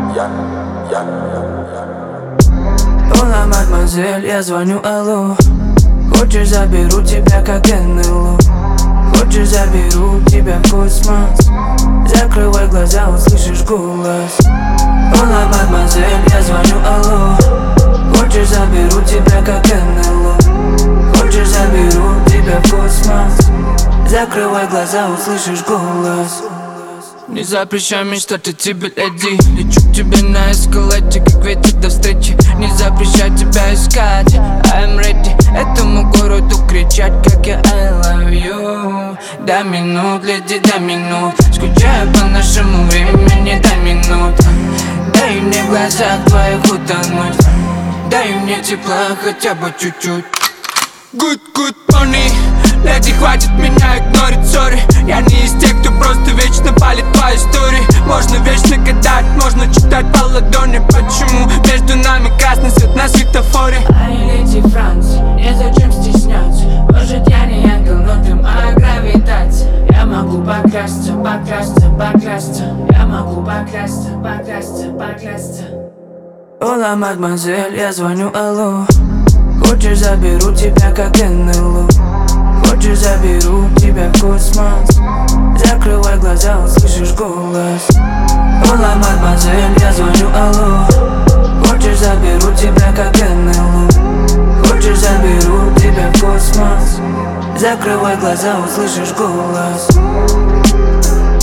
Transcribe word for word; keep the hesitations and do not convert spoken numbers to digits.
Ола, мадемуазель, я звоню, алло. Хочешь, заберу тебя, как эн эл о. Хочешь, заберу тебя в космос. Закрывай глаза, услышишь голос. Ола, мадемуазель, я звоню, алло. Хочешь, заберу тебя, как эн эл о. Хочешь, заберу тебя в космос. Закрывай глаза, услышишь голос. Не запрещай мечтать о тебе, леди. Лечу к тебе на эскалате, как ветер до встречи. Не запрещай тебя искать, I'm ready. Этому городу кричать, как я I love you. Дай минут, леди, дай минут. Скучаю по нашему времени, дай минут. Дай мне в глазах твоих утонуть. Дай мне тепла хотя бы чуть-чуть. Good, good money. Леди, хватит меня игнорить, сори. Я не из тех, кто просто вечно палит по истории. Можно вечно гадать, можно читать по ладони. Почему между нами красный свет на светофоре? Ай, леди Франции, незачем стесняться. Может, я не ангел, но ты моя гравитация. Я могу поклясться, поклясться, поклясться. Я могу поклясться, поклясться, поклясться. Ола, мадемуазель, я звоню, алло. Хочешь, заберу тебя, как эн эл о. Хочешь, заберу тебя в космос. Закрывай глаза, услышишь голос. Ола, мадемуазель, я звоню, алло. Хочешь, заберу тебя, как эн эл о. Хочешь, заберу тебя в космос. Закрывай глаза, услышишь голос.